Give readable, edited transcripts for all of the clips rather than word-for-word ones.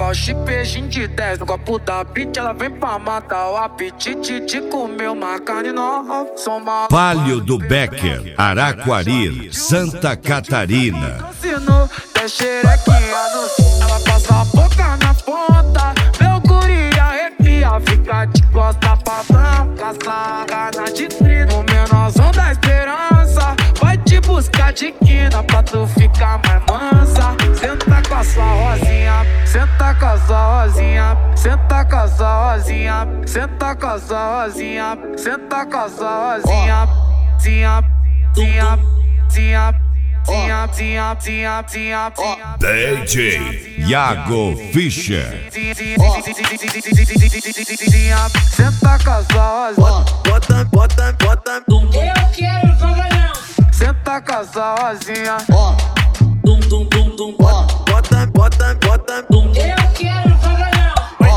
Porsche, beijinho de 10 no copo da beat. Ela vem pra matar o apetite de comer uma carne nova. Palio do Becker, Araquari, Santa Catarina. Cassino, tem xerequinha no sul. Ela passa a boca na ponta, meu guri arrepia. Fica de costa pra branca, sarra na vitrine. No menorzão da esperança, vai te buscar de quina pra tu ficar mais mansa. Senta com a sua rosinha, senta com a sua rosinha, senta com a sua rosinha, senta com a sua rosinha, senta com a sua rosinha. Zinha, zinha, zinha, zinha, zinha, zinha, zinha, zinha. DJ Iago Fischer. Senta com a sua rosinha, Bota. Eu quero pagalhão. senta com a sua rosinha. Bota. Eu quero pagalhão.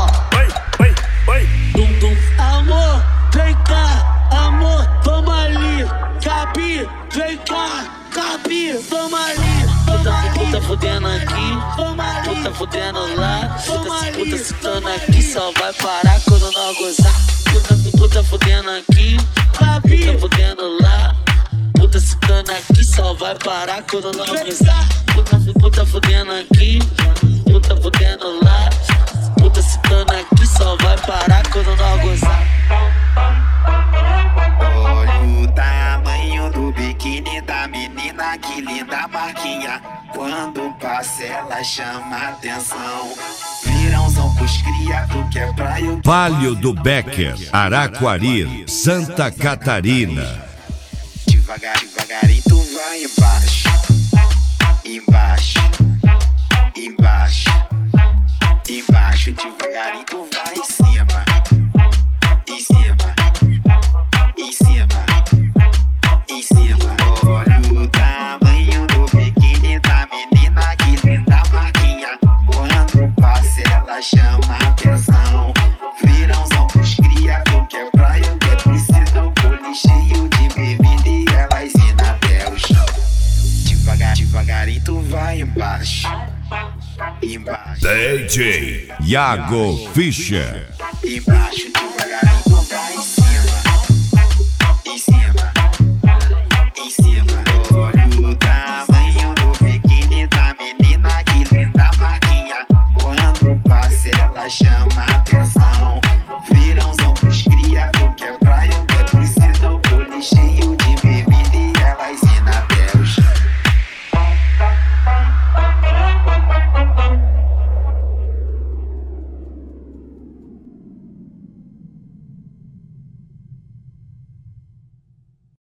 Amor, vem cá, amor, vamos ali. Capi, vem cá, Capi, vamos ali. Puta fudendo aqui, puta fudendo lá. Puta citando aqui, só vai parar quando nós gozar. Puta fudendo aqui, puta fudendo lá. Puta citando aqui, só vai parar quando nós gozar. Puta fudendo aqui, puta fudendo lá. Puta citando aqui, só vai parar quando nós gozar. Olha o tamanho do biquíni da menina, que linda marquinha. Quando passa ela chama atenção. Virãozão pros criados que é praia. Palio do Becker, Araquari, Santa Catarina. Devagarinho tu vai embaixo, embaixo, embaixo, embaixo. Devagarinho tu vai em cima, em cima, em cima, em cima. Olha o tamanho do biquíni da menina, que linda marquinha. Quando passa ela chama atenção. Virãozão pros criados que é praia, que precisam pôr cheio de bebida e elas indo até o chão. Devagarinho tu vai embaixo, embaixo, DJ Iago Fischer. embaixo.